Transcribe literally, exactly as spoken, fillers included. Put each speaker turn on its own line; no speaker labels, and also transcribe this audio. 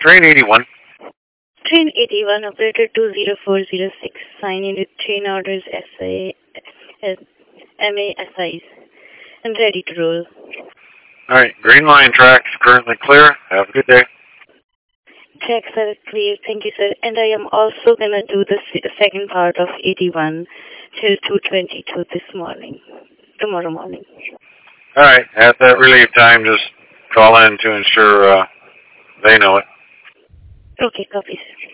Train eighty-one.
Train eighty-one, operator two zero four zero six. Sign in with train orders S A, M A S Is. And ready to roll.
Alright, Green Line tracks currently clear. Have a good day.
Tracks are clear, thank you, sir. And I am also going to do the second part of eighty-one till two twenty-two this morning, tomorrow morning.
Alright, at that relief time, just call in to ensure uh, they know it.
Okay, copy, sir.